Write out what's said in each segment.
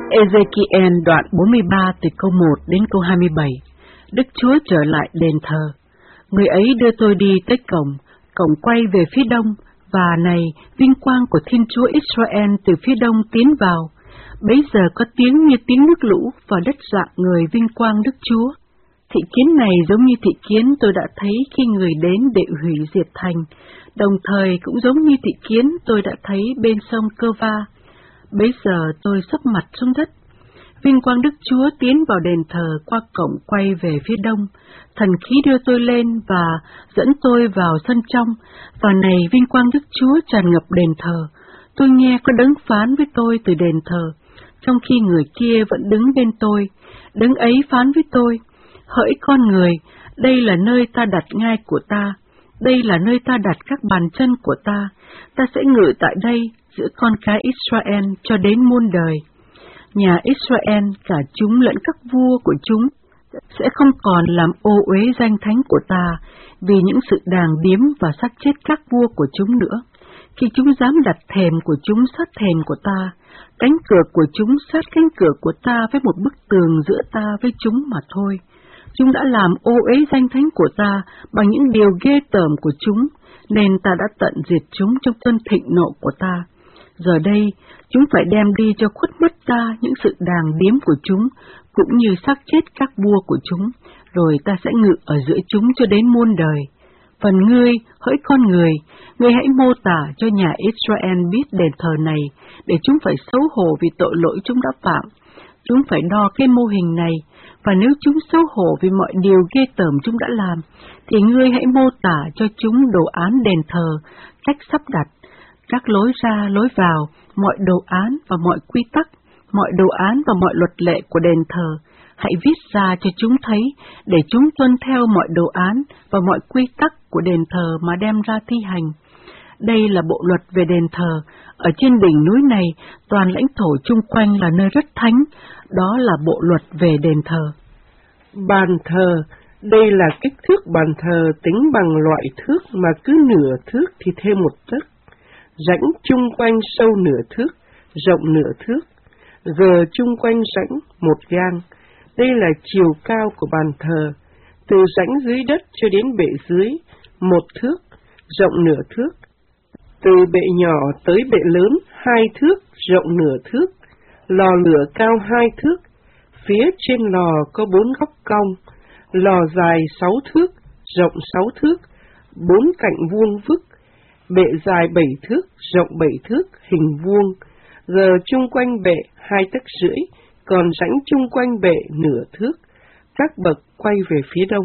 Ê-dê-ki-en đoạn 43 từ câu 1 đến câu 27. Đức Chúa trở lại đền thờ. Người ấy đưa tôi đi tới cổng quay về phía đông, và này, vinh quang của Thiên Chúa Israel từ phía đông tiến vào. Bấy giờ có tiếng như tiếng nước lũ, và đất rạng người vinh quang Đức Chúa. Thị kiến này giống như thị kiến tôi đã thấy khi người đến để hủy diệt thành, đồng thời cũng giống như thị kiến tôi đã thấy bên sông Cơ Va. Bấy giờ tôi sấp mặt xuống đất. Vinh quang Đức Chúa tiến vào đền thờ qua cổng quay về phía đông. Thần khí đưa tôi lên và dẫn tôi vào sân trong, và này, vinh quang Đức Chúa tràn ngập đền thờ. Tôi nghe có đấng phán với tôi từ đền thờ, trong khi người kia vẫn đứng bên tôi. Đấng ấy phán với tôi: hỡi con người, đây là nơi ta đặt ngai của ta, đây là nơi ta đặt các bàn chân của ta. Ta sẽ ngự tại đây giữa con cái Israel cho đến muôn đời. Nhà Israel, cả chúng lẫn các vua của chúng, sẽ không còn làm ô uế danh thánh của ta vì những sự đàng điếm và sát chết các vua của chúng nữa. Khi chúng dám đặt thềm của chúng sát thềm của ta, cánh cửa của chúng sát cánh cửa của ta với một bức tường giữa ta với chúng mà thôi. Chúng đã làm ô uế danh thánh của ta bằng những điều ghê tởm của chúng, nên ta đã tận diệt chúng trong cơn thịnh nộ của ta. Giờ đây, chúng phải đem đi cho khuất mắt ta những sự đàng điếm của chúng, cũng như xác chết các vua của chúng, rồi ta sẽ ngự ở giữa chúng cho đến muôn đời. Phần ngươi, hỡi con người, ngươi hãy mô tả cho nhà Israel biết đền thờ này, để chúng phải xấu hổ vì tội lỗi chúng đã phạm. Chúng phải đo cái mô hình này, và nếu chúng xấu hổ vì mọi điều ghê tởm chúng đã làm, thì ngươi hãy mô tả cho chúng đồ án đền thờ, cách sắp đặt, các lối ra, lối vào, mọi đồ án và mọi quy tắc, mọi đồ án và mọi luật lệ của đền thờ. Hãy viết ra cho chúng thấy, để chúng tuân theo mọi đồ án và mọi quy tắc của đền thờ mà đem ra thi hành. Đây là bộ luật về đền thờ. Ở trên đỉnh núi này, toàn lãnh thổ chung quanh là nơi rất thánh. Đó là bộ luật về đền thờ. Bàn thờ, đây là kích thước bàn thờ tính bằng loại thước mà cứ nửa thước thì thêm một tấc. Rãnh chung quanh sâu nửa thước, rộng nửa thước. Gờ chung quanh rãnh một gang. Đây là chiều cao của bàn thờ, từ rãnh dưới đất cho đến bệ dưới, một thước, rộng nửa thước. Từ bệ nhỏ tới bệ lớn, 2 thước, rộng nửa thước. Lò lửa cao 2 thước, phía trên lò có 4 góc cong. Lò dài 6 thước, rộng 6 thước, 4 cạnh vuông vức. Bệ dài 7 thước, rộng 7 thước, hình vuông. Gờ chung quanh bệ 2 tấc rưỡi, còn rãnh chung quanh bệ nửa thước. Các bậc quay về phía đông.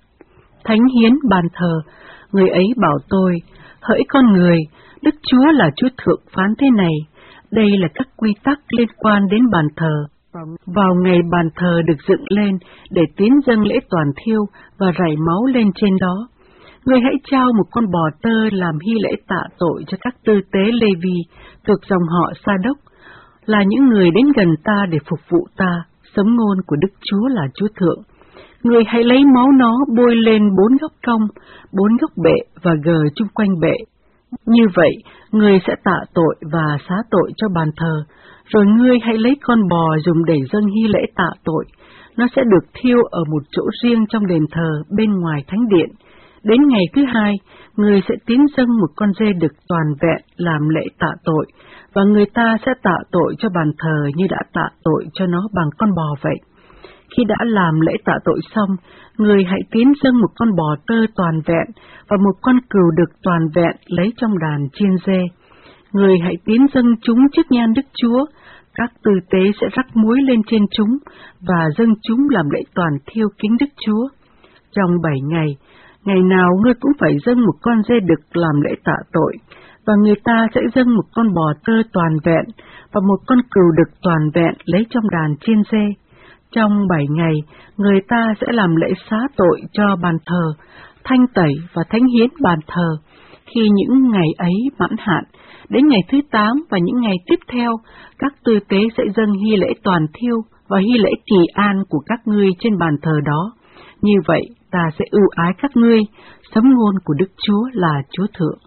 Thánh hiến bàn thờ. Người ấy bảo tôi: hỡi con người, Đức Chúa là Chúa Thượng phán thế này. Đây là các quy tắc liên quan đến bàn thờ. Vào ngày bàn thờ được dựng lên để tiến dâng lễ toàn thiêu và rải máu lên trên đó, ngươi hãy trao một con bò tơ làm hy lễ tạ tội cho các tư tế Lê-vi thuộc dòng họ Sa-đốc, là những người đến gần ta để phục vụ ta. Sấm ngôn của Đức Chúa là Chúa Thượng. Ngươi hãy lấy máu nó bôi lên 4 góc cong, 4 góc bệ và gờ chung quanh bệ. Như vậy, ngươi sẽ tạ tội và xá tội cho bàn thờ. Rồi ngươi hãy lấy con bò dùng để dâng hy lễ tạ tội. Nó sẽ được thiêu ở một chỗ riêng trong đền thờ bên ngoài thánh điện. Đến ngày thứ 2, ngươi sẽ tiến dâng một con dê đực toàn vẹn làm lễ tạ tội, và người ta sẽ tạ tội cho bàn thờ như đã tạ tội cho nó bằng con bò vậy. Khi đã làm lễ tạ tội xong, người hãy tiến dâng một con bò tơ toàn vẹn và một con cừu đực toàn vẹn lấy trong đàn chiên dê. Người hãy tiến dâng chúng trước nhan Đức Chúa. Các tư tế sẽ rắc muối lên trên chúng và dâng chúng làm lễ toàn thiêu kính Đức Chúa. Trong 7 ngày, ngày nào ngươi cũng phải dâng một con dê đực làm lễ tạ tội, và người ta sẽ dâng một con bò tơ toàn vẹn và một con cừu đực toàn vẹn lấy trong đàn chiên dê. Trong 7 ngày, người ta sẽ làm lễ xá tội cho bàn thờ, thanh tẩy và thánh hiến bàn thờ. Khi những ngày ấy mãn hạn, đến ngày thứ 8 và những ngày tiếp theo, các tư tế sẽ dâng hy lễ toàn thiêu và hy lễ kỳ an của các ngươi trên bàn thờ đó. Như vậy, ta sẽ ưu ái các ngươi. Sấm ngôn của Đức Chúa là Chúa Thượng.